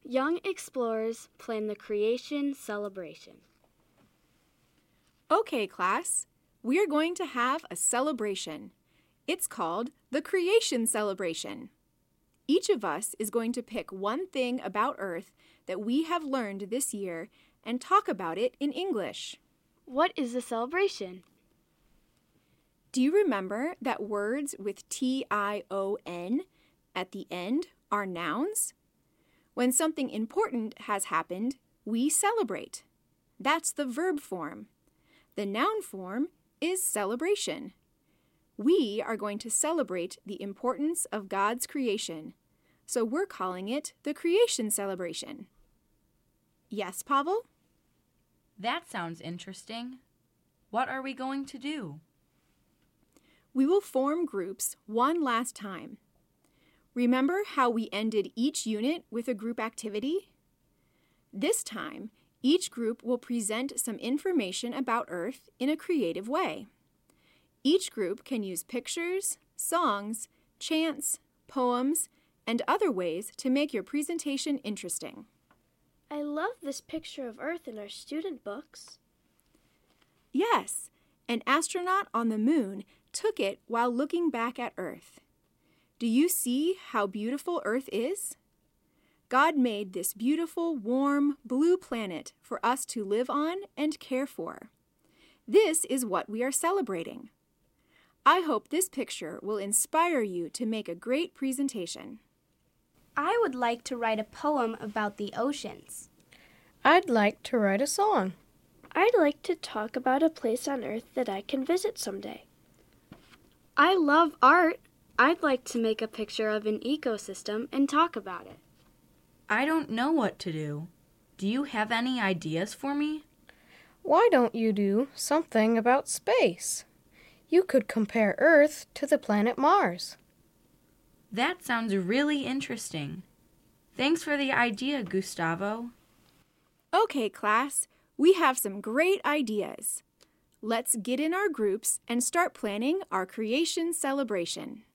Young explorers plan the creation celebration. Okay, class, we are going to have a celebration. It's called the Creation Celebration. Each of us is going to pick one thing about Earth that we have learned this year and talk about it in English. What is the celebration? Do you remember that words with T-I-O-N at the end are nouns? When something important has happened, we celebrate. That's the verb form. The noun form is celebration. We are going to celebrate the importance of God's creation, so we're calling it the Creation Celebration. Yes, Pavel? That sounds interesting. What are we going to do? We will form groups one last time. Remember how we ended each unit with a group activity? This time, each group will present some information about Earth in a creative way. Each group can use pictures, songs, chants, poems, and other ways to make your presentation interesting. I love this picture of Earth in our student books. Yes, an astronaut on the moon took it while looking back at Earth. Do you see how beautiful Earth is? God made this beautiful, warm, blue planet for us to live on and care for. This is what we are celebrating. I hope this picture will inspire you to make a great presentation. I would like to write a poem about the oceans. I'd like to write a song. I'd like to talk about a place on Earth that I can visit someday. I love art. I'd like to make a picture of an ecosystem and talk about it. I don't know what to do. Do you have any ideas for me? Why don't you do something about space? You could compare Earth to the planet Mars. That sounds really interesting. Thanks for the idea, Gustavo. Okay, class, we have some great ideas. Let's get in our groups and start planning our creation celebration.